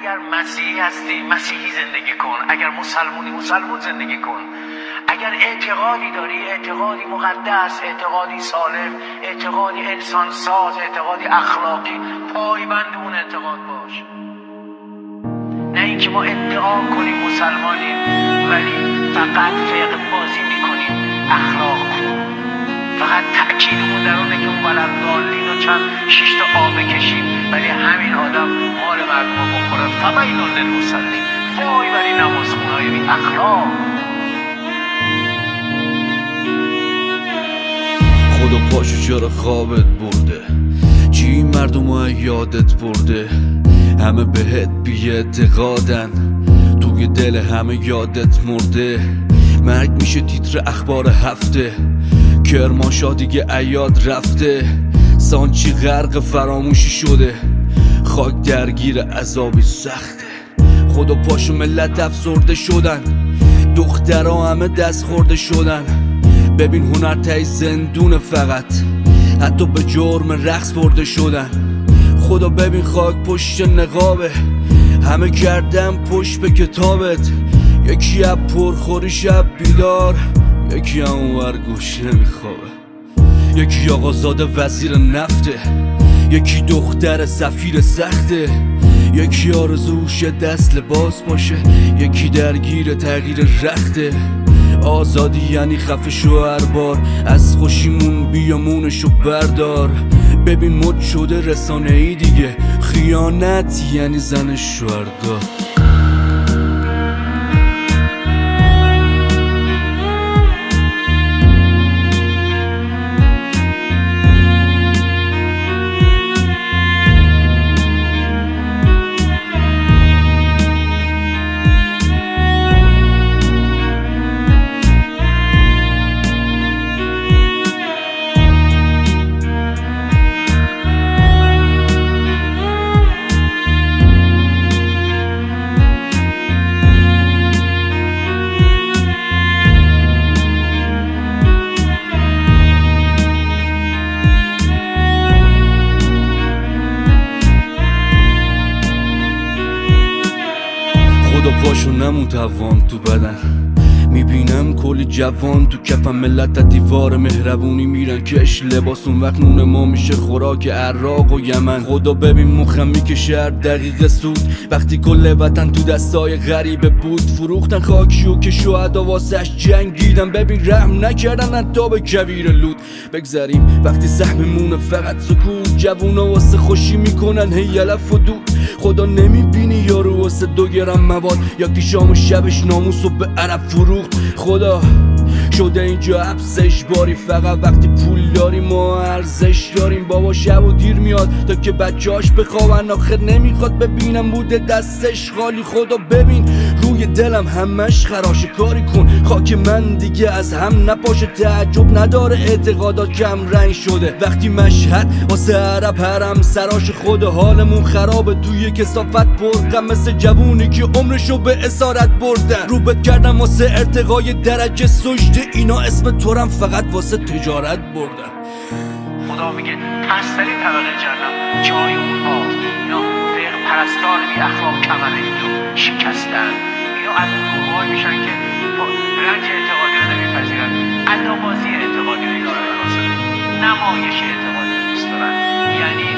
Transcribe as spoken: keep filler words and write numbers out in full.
اگر مسیحی هستی مسیحی زندگی کن، اگر مسلمونی مسلمون زندگی کن، اگر اعتقادی داری اعتقادی مقدس، اعتقادی سالم، اعتقادی انسانساز، اعتقادی اخلاقی، پایبند اون اعتقاد باش. نه اینکه ما ادعا کنیم مسلمانیم ولی فقط فقه بازی میکنیم اخلاق کن، فقط تأکیدمون در اونه که اون ولدضالین و چند شش تا آب بکشیم ولی همین آدم مال مردم رو بخوره. فویل للمصلین، وای بر این نمازخونهای بی اخلاق. خدا پاشو چرا خوابت برده؟ چی مردم یادت برده؟ همه بهت بی اعتقادن، توی دل همه یادت مرده. مرگ میشه تیتر اخبار هفته، کرمانشاه دیگه عیاد رفته. سانچی غرق فراموشی شده، خاک درگیر عذابی سخته. خدا پاشو ملت افسرده شدن، دخترها همه دست خورده شدن. ببین هنر تای زندون، فقط حتی به جرم رقص برده شدن. خدا ببین خاک پشت نقابه، همه کردن پشت به کتابت. یکی از پرخوری شب بیدار، یکی هم اونور گوش نمیخوابه. یکی آقازاده وزیر نفته، یکی دختر سفیر سخته. یکی آرزوش دست لباس باشه، یکی درگیر تغییر رخته. آزادی یعنی خفه شو هر بار، از خوشیمون بیامونشو بردار. ببین مد شده رسانه ای دیگه، خیانت یعنی زن شوهردار. خدا پاشو نمون توان تو بدن، میبینم کلی جوان تو کفم ملت تا دیوار مهربونی میرن کش. لباس اون وقت نون ما میشه خوراک عراق و یمن. خدا ببین مخم میکشه هر دقیقه سود، وقتی کل وطن تو دستای غریبه بود. فروختن خاکیو که شهدا واسش جنگیدن، ببین رحم نکردن حتی به کویر لود. بگذریم وقتی سهممونه فقط سکوت، جوونا واسه خوشی میکنن هی یلف و دود. خدا نمیبینی یارو واسه دو گرم مواد، یا که شام و شبش ناموسو به عرب فروخت. خدا شده اینجا حبسش باری، فقط وقتی پول داریم ما ارزش داریم. بابا شب و دیر میاد تا که بچه‌هاش بخوابن، آخر نمیخواد ببینم بوده دستش خالی. خدا ببین روی دلم همش خراشه، کاری کن خاک من دیگه از هم نپاشه. تعجب نداره اعتقادات کم رنگ شده، وقتی مشهد واسه عرب حرم سراش. خود حالمون خرابه توی کثافت پرغم، مثل جوونی که عمرشو به اسارت بردن. روبت کردم واسه ارتقای درجه سجده، اینا اسم تورم فقط واسه تجارت بردن. خدا میگه پسترین طبقه جهنم جای اونهاست. اینا فقه پرستار بی اخلاق کمر اینجا شکستن. اینا از اون گروه‌هایی میشن که رنج اعتقادی رو نمیپذیرن، ادابازی اعتقادی رو دوست دارن، نمایش اعتقادی رو دوست دارن. یعنی